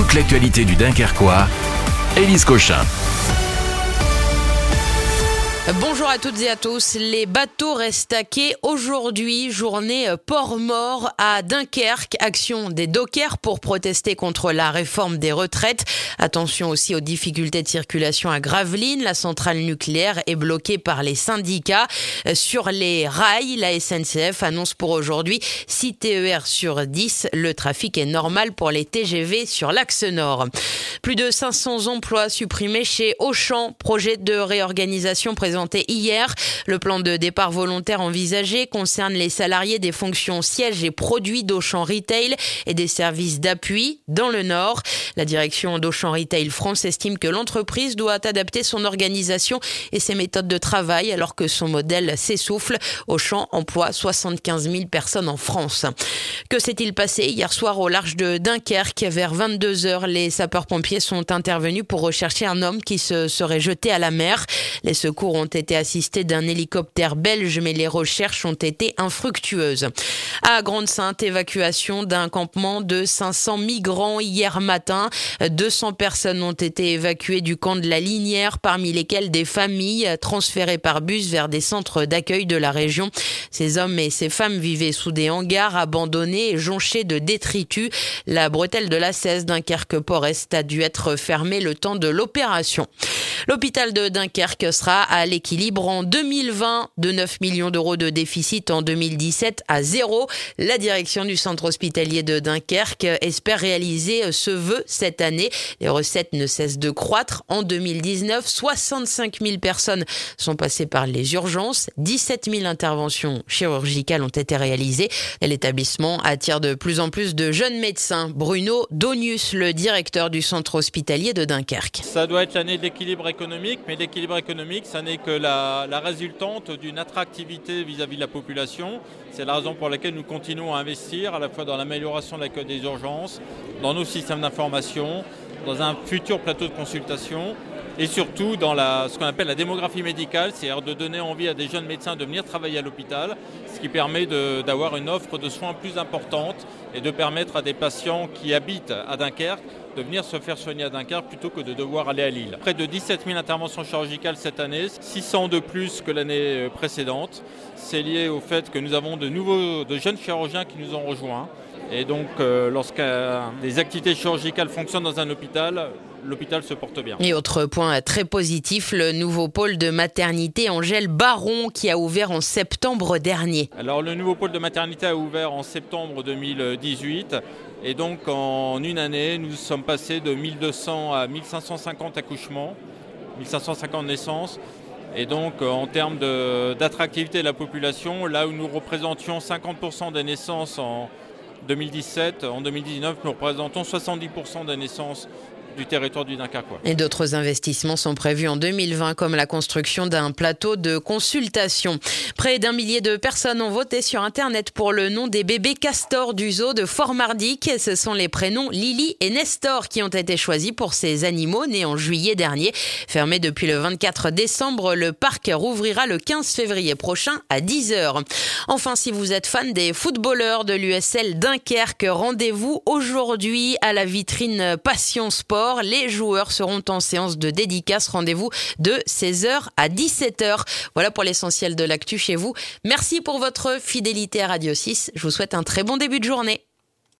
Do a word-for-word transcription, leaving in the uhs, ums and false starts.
toute l'actualité du Dunkerquois, Élise Cochin. Bonjour à toutes et à tous. Les bateaux restent à quai aujourd'hui, journée port mort à Dunkerque. Action des dockers pour protester contre la réforme des retraites. Attention aussi aux difficultés de circulation à Gravelines. La centrale nucléaire est bloquée par les syndicats. Sur les rails, la S N C F annonce pour aujourd'hui six T E R sur dix. Le trafic est normal pour les T G V sur l'axe nord. Plus de cinq cents emplois supprimés chez Auchan. Projet de réorganisation présenté hier. Le plan de départ volontaire envisagé concerne les salariés des fonctions sièges et produits d'Auchan Retail et des services d'appui dans le Nord. La direction d'Auchan Retail France estime que l'entreprise doit adapter son organisation et ses méthodes de travail alors que son modèle s'essouffle. Auchan emploie soixante-quinze mille personnes en France. Que s'est-il passé hier soir au large de Dunkerque? Vers vingt-deux heures, les sapeurs-pompiers sont intervenus pour rechercher un homme qui se serait jeté à la mer. Les secours ont été assistés d'un hélicoptère belge, mais les recherches ont été infructueuses. À Grande-Synthe, évacuation d'un campement de cinq cents migrants hier matin. deux cents personnes ont été évacuées du camp de la Linière, parmi lesquelles des familles transférées par bus vers des centres d'accueil de la région. Ces hommes et ces femmes vivaient sous des hangars abandonnés et jonchés de détritus. La bretelle de la seize Dunkerque-Port-Est a dû être fermée le temps de l'opération. L'hôpital de Dunkerque sera à l'équilibre en deux mille vingt, de neuf millions d'euros de déficit en deux mille dix-sept à zéro. La direction du centre hospitalier de Dunkerque espère réaliser ce vœu cette année. Les recettes ne cessent de croître. En deux mille dix-neuf, soixante-cinq mille personnes sont passées par les urgences. dix-sept mille interventions chirurgicales ont été réalisées. L'établissement attire de plus en plus de jeunes médecins. Bruno Donius, le directeur du centre hospitalier de Dunkerque. Ça doit être l'année de l'équilibre économique, mais l'équilibre économique, ça n'est que la, la résultante d'une attractivité vis-à-vis de la population. C'est la raison pour laquelle nous continuons à investir à la fois dans l'amélioration de l'accueil des urgences, dans nos systèmes d'information, dans un futur plateau de consultation et surtout dans la, ce qu'on appelle la démographie médicale, c'est-à-dire de donner envie à des jeunes médecins de venir travailler à l'hôpital, ce qui permet de, d'avoir une offre de soins plus importante et de permettre à des patients qui habitent à Dunkerque de venir se faire soigner à Dunkerque plutôt que de devoir aller à Lille. Près de dix-sept mille interventions chirurgicales cette année, six cents de plus que l'année précédente. C'est lié au fait que nous avons de nouveaux, de jeunes chirurgiens qui nous ont rejoints. Et donc, euh, lorsque les activités chirurgicales fonctionnent dans un hôpital, l'hôpital se porte bien. Et autre point très positif, le nouveau pôle de maternité Angèle Baron qui a ouvert en septembre dernier. Alors, le nouveau pôle de maternité a ouvert en septembre deux mille dix-huit. Et donc, en une année, nous sommes passés de mille deux cents à mille cinq cent cinquante accouchements, mille cinq cent cinquante naissances. Et donc, en termes de, d'attractivité de la population, là où nous représentions cinquante pour cent des naissances en deux mille dix-sept, en deux mille dix-neuf, nous représentons soixante-dix pour cent des naissances du territoire du Dunkerquois. Et d'autres investissements sont prévus en deux mille vingt, comme la construction d'un plateau de consultation. Près d'un millier de personnes ont voté sur Internet pour le nom des bébés castors du zoo de Fort-Mardic. Ce sont les prénoms Lily et Nestor qui ont été choisis pour ces animaux nés en juillet dernier. Fermé depuis le vingt-quatre décembre, le parc rouvrira le quinze février prochain à dix heures. Enfin, si vous êtes fan des footballeurs de l'U S L Dunkerque, rendez-vous aujourd'hui à la vitrine Passion Sport. Les joueurs seront en séance de dédicace. Rendez-vous de seize heures à dix-sept heures. Voilà pour l'essentiel de l'actu chez vous. Merci pour votre fidélité à Radio six. Je vous souhaite un très bon début de journée.